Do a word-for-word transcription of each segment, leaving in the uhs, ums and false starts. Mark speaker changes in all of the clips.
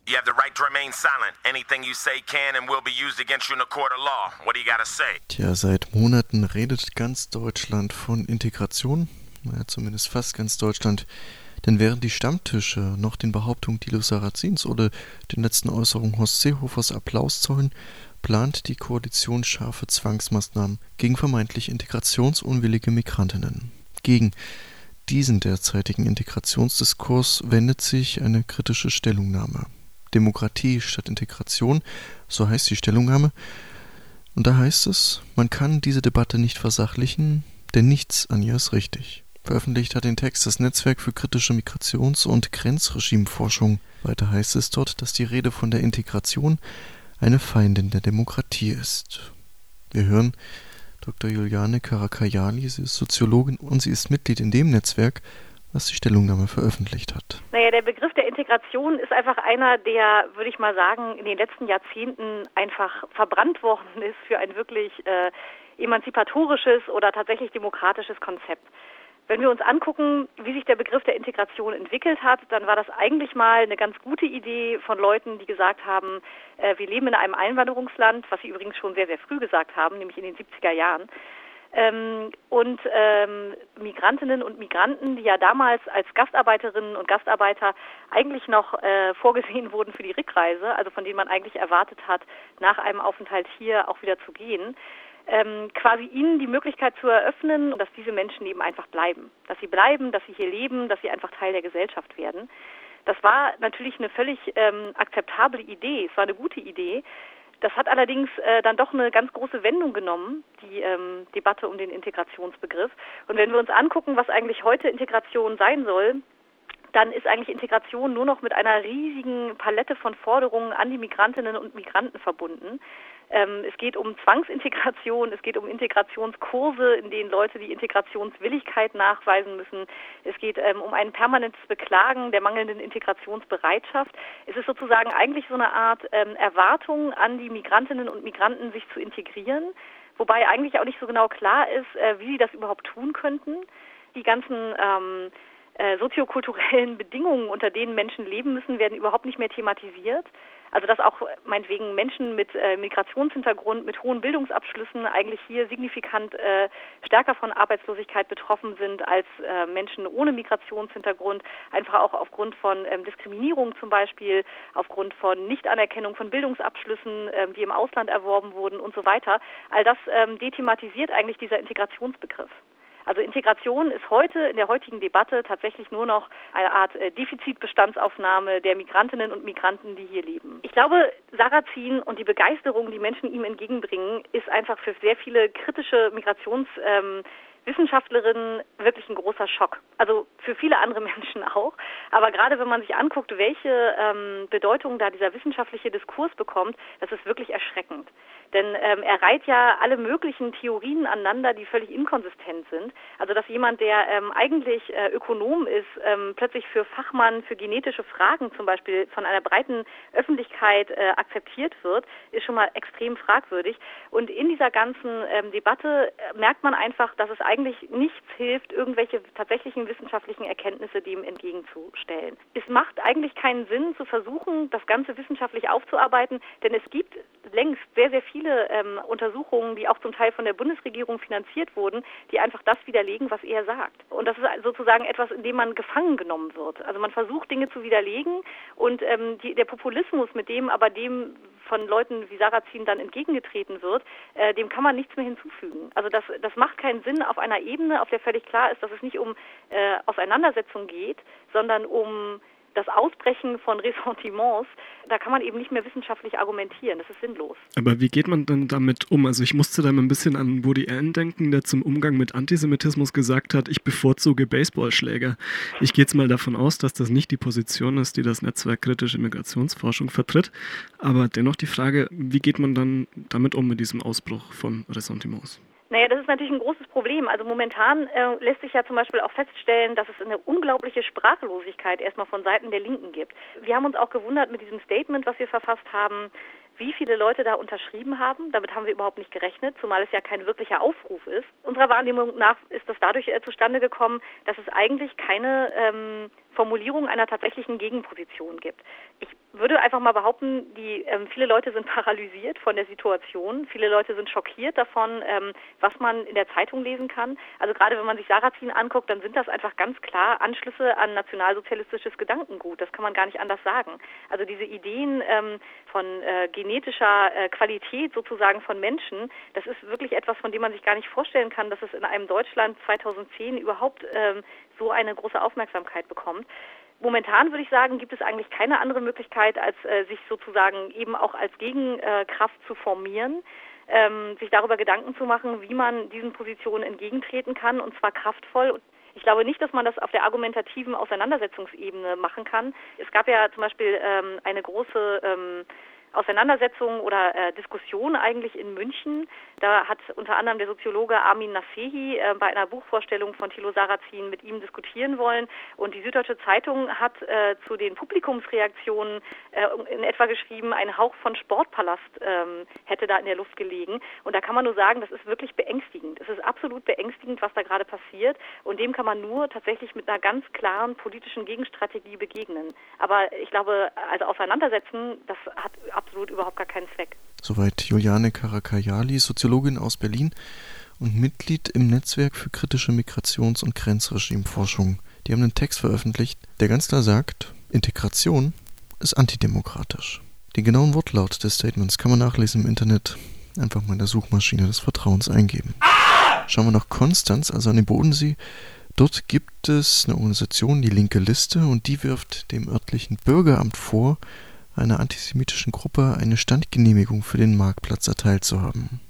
Speaker 1: You have the right to remain silent. Anything you say can and will be used against you in a court of law. What do you gotta say?
Speaker 2: Tja, seit Monaten redet ganz Deutschland von Integration. Naja, zumindest fast ganz Deutschland. Denn während die Stammtische noch den Behauptungen Thilo Sarrazins oder den letzten Äußerungen Horst Seehofers Applaus zollen, plant die Koalition scharfe Zwangsmaßnahmen gegen vermeintlich integrationsunwillige Migrantinnen. Gegen diesen derzeitigen Integrationsdiskurs wendet sich eine kritische Stellungnahme. Demokratie statt Integration, so heißt die Stellungnahme. Und da heißt es, man kann diese Debatte nicht versachlichen, denn nichts an ihr ist richtig. Veröffentlicht hat den Text das Netzwerk für kritische Migrations- und Grenzregimeforschung. Weiter heißt es dort, dass die Rede von der Integration eine Feindin der Demokratie ist. Wir hören Doktor Juliane Karakayali, sie ist Soziologin und sie ist Mitglied in dem Netzwerk, was die Stellungnahme veröffentlicht hat.
Speaker 3: Naja, der Begriff der Integration ist einfach einer, der, würde ich mal sagen, in den letzten Jahrzehnten einfach verbrannt worden ist für ein wirklich äh, emanzipatorisches oder tatsächlich demokratisches Konzept. Wenn wir uns angucken, wie sich der Begriff der Integration entwickelt hat, dann war das eigentlich mal eine ganz gute Idee von Leuten, die gesagt haben, äh, wir leben in einem Einwanderungsland, was sie übrigens schon sehr, sehr früh gesagt haben, nämlich in den siebziger Jahren. Ähm, und ähm, Migrantinnen und Migranten, die ja damals als Gastarbeiterinnen und Gastarbeiter eigentlich noch äh, vorgesehen wurden für die Rückreise, also von denen man eigentlich erwartet hat, nach einem Aufenthalt hier auch wieder zu gehen, ähm, quasi ihnen die Möglichkeit zu eröffnen, dass diese Menschen eben einfach bleiben. Dass sie bleiben, dass sie hier leben, dass sie einfach Teil der Gesellschaft werden. Das war natürlich eine völlig ähm, akzeptable Idee, es war eine gute Idee. Das hat allerdings äh, dann doch eine ganz große Wendung genommen, die ähm, Debatte um den Integrationsbegriff. Und wenn wir uns angucken, was eigentlich heute Integration sein soll, dann ist eigentlich Integration nur noch mit einer riesigen Palette von Forderungen an die Migrantinnen und Migranten verbunden. Ähm, es geht um Zwangsintegration, es geht um Integrationskurse, in denen Leute die Integrationswilligkeit nachweisen müssen. Es geht ähm, um ein permanentes Beklagen der mangelnden Integrationsbereitschaft. Es ist sozusagen eigentlich so eine Art ähm, Erwartung an die Migrantinnen und Migranten, sich zu integrieren, wobei eigentlich auch nicht so genau klar ist, äh, wie sie das überhaupt tun könnten. Die ganzen ähm, äh, soziokulturellen Bedingungen, unter denen Menschen leben müssen, werden überhaupt nicht mehr thematisiert. Also dass auch meinetwegen Menschen mit äh, Migrationshintergrund, mit hohen Bildungsabschlüssen eigentlich hier signifikant äh, stärker von Arbeitslosigkeit betroffen sind als äh, Menschen ohne Migrationshintergrund, einfach auch aufgrund von ähm, Diskriminierung zum Beispiel, aufgrund von Nichtanerkennung von Bildungsabschlüssen, ähm, die im Ausland erworben wurden und so weiter. All das ähm, dethematisiert eigentlich dieser Integrationsbegriff. Also Integration ist heute in der heutigen Debatte tatsächlich nur noch eine Art äh, Defizitbestandsaufnahme der Migrantinnen und Migranten, die hier leben. Ich glaube, Sarrazin und die Begeisterung, die Menschen ihm entgegenbringen, ist einfach für sehr viele kritische Migrationswissenschaftlerinnen ähm, wirklich ein großer Schock. Also für viele andere Menschen auch. Aber gerade wenn man sich anguckt, welche ähm, Bedeutung da dieser wissenschaftliche Diskurs bekommt, das ist wirklich erschreckend. Denn ähm, er reiht ja alle möglichen Theorien aneinander, die völlig inkonsistent sind. Also dass jemand, der ähm, eigentlich äh, Ökonom ist, ähm, plötzlich für Fachmann, für genetische Fragen zum Beispiel von einer breiten Öffentlichkeit äh, akzeptiert wird, ist schon mal extrem fragwürdig. Und in dieser ganzen ähm, Debatte äh, merkt man einfach, dass es eigentlich nichts hilft, irgendwelche tatsächlichen wissenschaftlichen Erkenntnisse dem entgegenzustellen. Es macht eigentlich keinen Sinn, zu versuchen, das Ganze wissenschaftlich aufzuarbeiten, denn es gibt längst sehr, sehr viele viele ähm, Untersuchungen, die auch zum Teil von der Bundesregierung finanziert wurden, die einfach das widerlegen, was er sagt. Und das ist sozusagen etwas, in dem man gefangen genommen wird. Also man versucht, Dinge zu widerlegen und ähm, die, der Populismus, mit dem aber dem von Leuten wie Sarrazin dann entgegengetreten wird, äh, dem kann man nichts mehr hinzufügen. Also das, das macht keinen Sinn auf einer Ebene, auf der völlig klar ist, dass es nicht um äh, Auseinandersetzung geht, sondern um das Ausbrechen von Ressentiments. Da kann man eben nicht mehr wissenschaftlich argumentieren. Das ist sinnlos.
Speaker 4: Aber wie geht man denn damit um? Also ich musste da ein bisschen an Woody Allen denken, der zum Umgang mit Antisemitismus gesagt hat, ich bevorzuge Baseballschläger. Ich gehe jetzt mal davon aus, dass das nicht die Position ist, die das Netzwerk Kritische Migrationsforschung vertritt. Aber dennoch die Frage, wie geht man dann damit um mit diesem Ausbruch von Ressentiments?
Speaker 3: Naja, das ist natürlich ein großes Problem. Also momentan äh, lässt sich ja zum Beispiel auch feststellen, dass es eine unglaubliche Sprachlosigkeit erstmal von Seiten der Linken gibt. Wir haben uns auch gewundert mit diesem Statement, was wir verfasst haben, wie viele Leute da unterschrieben haben. Damit haben wir überhaupt nicht gerechnet, zumal es ja kein wirklicher Aufruf ist. Unserer Wahrnehmung nach ist das dadurch äh, zustande gekommen, dass es eigentlich keine ähm, Formulierung einer tatsächlichen Gegenposition gibt. Ich würde einfach mal behaupten, die ähm, viele Leute sind paralysiert von der Situation. Viele Leute sind schockiert davon, ähm, was man in der Zeitung lesen kann. Also gerade wenn man sich Sarrazin anguckt, dann sind das einfach ganz klar Anschlüsse an nationalsozialistisches Gedankengut. Das kann man gar nicht anders sagen. Also diese Ideen ähm, von äh, genetischer äh, Qualität sozusagen von Menschen, das ist wirklich etwas, von dem man sich gar nicht vorstellen kann, dass es in einem Deutschland zweitausendzehn überhaupt ähm, so eine große Aufmerksamkeit bekommt. Momentan würde ich sagen, gibt es eigentlich keine andere Möglichkeit, als äh, sich sozusagen eben auch als Gegenkraft zu formieren, ähm, sich darüber Gedanken zu machen, wie man diesen Positionen entgegentreten kann, und zwar kraftvoll. Ich glaube nicht, dass man das auf der argumentativen Auseinandersetzungsebene machen kann. Es gab ja zum Beispiel ähm, eine große ähm, Auseinandersetzung oder äh, Diskussion eigentlich in München. Da hat unter anderem der Soziologe Armin Nasehi äh, bei einer Buchvorstellung von Thilo Sarrazin mit ihm diskutieren wollen. Und die Süddeutsche Zeitung hat äh, zu den Publikumsreaktionen äh, in etwa geschrieben, ein Hauch von Sportpalast ähm, hätte da in der Luft gelegen. Und da kann man nur sagen, das ist wirklich beängstigend. Es ist absolut beängstigend, was da gerade passiert. Und dem kann man nur tatsächlich mit einer ganz klaren politischen Gegenstrategie begegnen. Aber ich glaube, also auseinandersetzen, das hat absolut überhaupt gar keinen Zweck.
Speaker 2: Soweit Juliane Karakayali, Soziologin aus Berlin und Mitglied im Netzwerk für kritische Migrations- und Grenzregimeforschung. Die haben einen Text veröffentlicht, der ganz klar sagt, Integration ist antidemokratisch. Den genauen Wortlaut des Statements kann man nachlesen im Internet. Einfach mal in der Suchmaschine des Vertrauens eingeben. Schauen wir nach Konstanz, also an den Bodensee. Dort gibt es eine Organisation, die Linke Liste, und die wirft dem örtlichen Bürgeramt vor, einer antisemitischen Gruppe eine Standgenehmigung für den Marktplatz erteilt zu haben.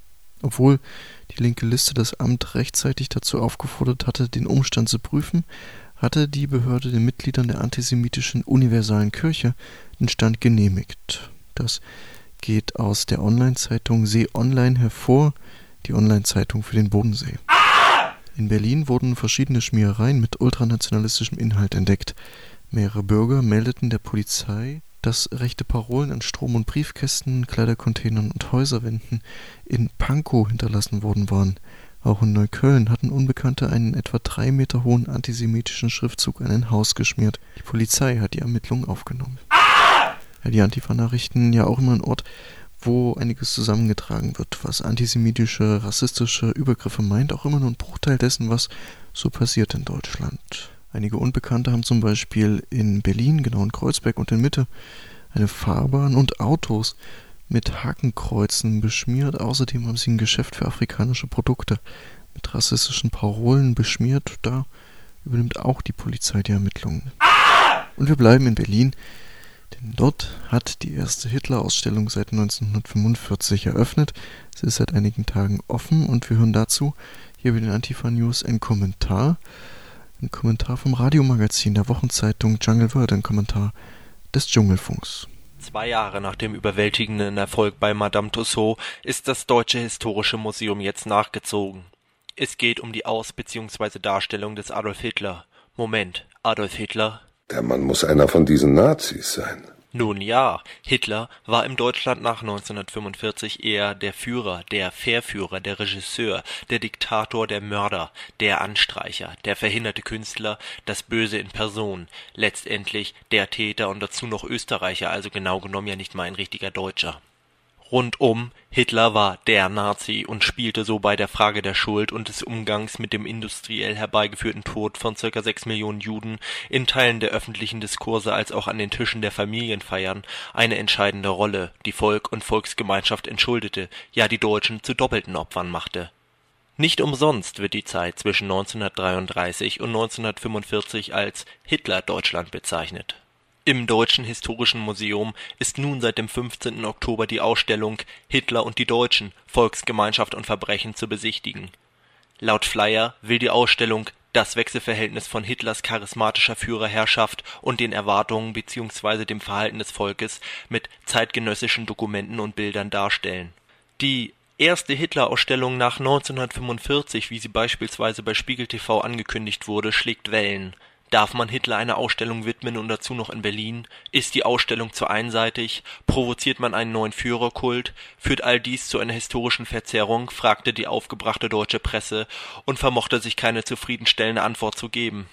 Speaker 2: Obwohl die Linke Liste das Amt rechtzeitig dazu aufgefordert hatte, den Umstand zu prüfen, hatte die Behörde den Mitgliedern der antisemitischen Universalen Kirche den Stand genehmigt. Das geht aus der Online-Zeitung See Online hervor, die Online-Zeitung für den Bodensee. In Berlin wurden verschiedene Schmierereien mit ultranationalistischem Inhalt entdeckt. Mehrere Bürger meldeten der Polizei, dass rechte Parolen an Strom- und Briefkästen, Kleidercontainern und Häuserwänden in Pankow hinterlassen worden waren. Auch in Neukölln hatten Unbekannte einen etwa drei Meter hohen antisemitischen Schriftzug an ein Haus geschmiert. Die Polizei hat die Ermittlungen aufgenommen. Ja, die Antifa-Nachrichten ja auch immer ein Ort, wo einiges zusammengetragen wird, was antisemitische, rassistische Übergriffe meint, auch immer nur ein Bruchteil dessen, was so passiert in Deutschland. Einige Unbekannte haben zum Beispiel in Berlin, genau in Kreuzberg und in Mitte, eine Fahrbahn und Autos mit Hakenkreuzen beschmiert. Außerdem haben sie ein Geschäft für afrikanische Produkte mit rassistischen Parolen beschmiert. Da übernimmt auch die Polizei die Ermittlungen. Und wir bleiben in Berlin, denn dort hat die erste Hitler-Ausstellung seit neunzehnhundertfünfundvierzig eröffnet. Sie ist seit einigen Tagen offen und wir hören dazu hier bei den Antifa News einen Kommentar. Ein Kommentar vom Radiomagazin der Wochenzeitung Jungle World, ein Kommentar des Dschungelfunks.
Speaker 5: Zwei Jahre nach dem überwältigenden Erfolg bei Madame Tussauds ist das Deutsche Historische Museum jetzt nachgezogen. Es geht um die Aus- bzw. Darstellung des Adolf Hitler. Moment, Adolf Hitler?
Speaker 6: Der Mann muss einer von diesen Nazis sein.
Speaker 5: Nun ja, Hitler war im Deutschland nach neunzehnhundertfünfundvierzig eher der Führer, der Verführer, der Regisseur, der Diktator, der Mörder, der Anstreicher, der verhinderte Künstler, das Böse in Person, letztendlich der Täter und dazu noch Österreicher, also genau genommen ja nicht mal ein richtiger Deutscher. Rundum, Hitler war der Nazi und spielte so bei der Frage der Schuld und des Umgangs mit dem industriell herbeigeführten Tod von ca. sechs Millionen Juden in Teilen der öffentlichen Diskurse als auch an den Tischen der Familienfeiern eine entscheidende Rolle, die Volk und Volksgemeinschaft entschuldete, ja die Deutschen zu doppelten Opfern machte. Nicht umsonst wird die Zeit zwischen neunzehnhundertdreiunddreißig und neunzehnhundertfünfundvierzig als Hitler-Deutschland bezeichnet. Im Deutschen Historischen Museum ist nun seit dem fünfzehnten Oktober die Ausstellung »Hitler und die Deutschen – Volksgemeinschaft und Verbrechen« zu besichtigen. Laut Flyer will die Ausstellung das Wechselverhältnis von Hitlers charismatischer Führerherrschaft und den Erwartungen bzw. dem Verhalten des Volkes mit zeitgenössischen Dokumenten und Bildern darstellen. Die erste Hitler-Ausstellung nach neunzehnhundertfünfundvierzig, wie sie beispielsweise bei Spiegel T V angekündigt wurde, schlägt Wellen. Darf man Hitler eine Ausstellung widmen und dazu noch in Berlin? Ist die Ausstellung zu einseitig? Provoziert man einen neuen Führerkult? Führt all dies zu einer historischen Verzerrung? Fragte die aufgebrachte deutsche Presse und vermochte sich keine zufriedenstellende Antwort zu geben.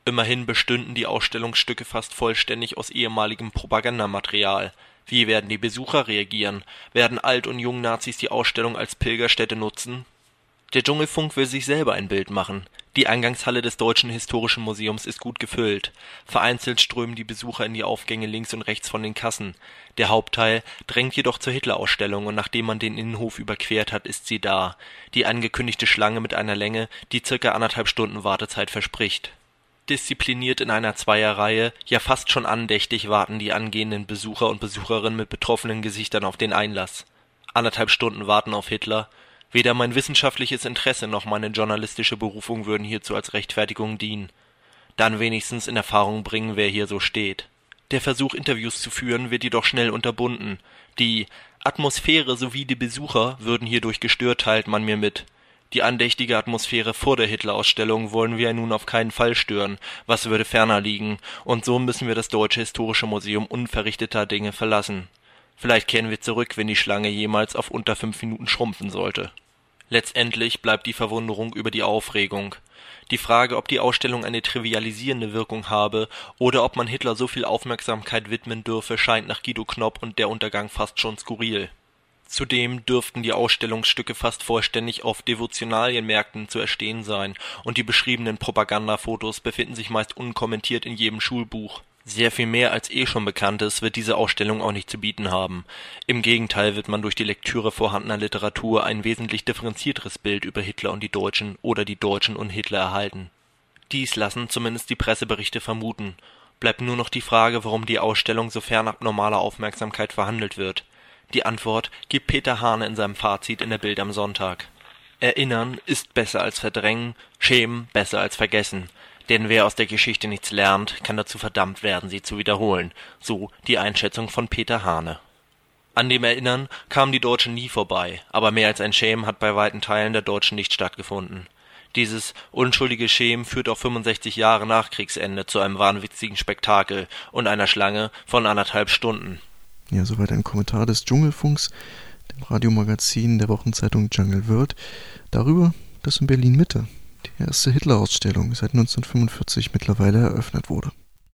Speaker 5: Immerhin bestünden die Ausstellungsstücke fast vollständig aus ehemaligem Propagandamaterial. Wie werden die Besucher reagieren? Werden Alt- und Jung-Nazis die Ausstellung als Pilgerstätte nutzen? Der Dschungelfunk will sich selber ein Bild machen. Die Eingangshalle des Deutschen Historischen Museums ist gut gefüllt. Vereinzelt strömen die Besucher in die Aufgänge links und rechts von den Kassen. Der Hauptteil drängt jedoch zur Hitler-Ausstellung und nachdem man den Innenhof überquert hat, ist sie da. Die angekündigte Schlange mit einer Länge, die circa anderthalb Stunden Wartezeit verspricht. Diszipliniert in einer Zweierreihe, ja fast schon andächtig warten die angehenden Besucher und Besucherinnen mit betroffenen Gesichtern auf den Einlass. Anderthalb Stunden warten auf Hitler. Weder mein wissenschaftliches Interesse noch meine journalistische Berufung würden hierzu als Rechtfertigung dienen. Dann wenigstens in Erfahrung bringen, wer hier so steht. Der Versuch, Interviews zu führen, wird jedoch schnell unterbunden. Die Atmosphäre sowie die Besucher würden hierdurch gestört, teilt man mir mit. Die andächtige Atmosphäre vor der Hitler-Ausstellung wollen wir nun auf keinen Fall stören, was würde ferner liegen, und so müssen wir das Deutsche Historische Museum unverrichteter Dinge verlassen. Vielleicht kehren wir zurück, wenn die Schlange jemals auf unter fünf Minuten schrumpfen sollte. Letztendlich bleibt die Verwunderung über die Aufregung. Die Frage, ob die Ausstellung eine trivialisierende Wirkung habe oder ob man Hitler so viel Aufmerksamkeit widmen dürfe, scheint nach Guido Knopp und Der Untergang fast schon skurril. Zudem dürften die Ausstellungsstücke fast vollständig auf Devotionalienmärkten zu erstehen sein und die beschriebenen Propagandafotos befinden sich meist unkommentiert in jedem Schulbuch. Sehr viel mehr als eh schon Bekanntes wird diese Ausstellung auch nicht zu bieten haben. Im Gegenteil wird man durch die Lektüre vorhandener Literatur ein wesentlich differenzierteres Bild über Hitler und die Deutschen oder die Deutschen und Hitler erhalten. Dies lassen zumindest die Presseberichte vermuten. Bleibt nur noch die Frage, warum die Ausstellung so fernab normaler Aufmerksamkeit verhandelt wird. Die Antwort gibt Peter Hane in seinem Fazit in der Bild am Sonntag. Erinnern ist besser als verdrängen, schämen besser als vergessen. Denn wer aus der Geschichte nichts lernt, kann dazu verdammt werden, sie zu wiederholen. So die Einschätzung von Peter Hane. An dem Erinnern kamen die Deutschen nie vorbei, aber mehr als ein Schämen hat bei weiten Teilen der Deutschen nicht stattgefunden. Dieses unschuldige Schämen führt auch fünfundsechzig Jahre nach Kriegsende zu einem wahnwitzigen Spektakel und einer Schlange von anderthalb Stunden.
Speaker 2: Ja, soweit ein Kommentar des Dschungelfunks, dem Radiomagazin der Wochenzeitung Jungle World, darüber, dass in Berlin Mitte die erste Hitler-Ausstellung seit neunzehnhundertfünfundvierzig mittlerweile eröffnet wurde.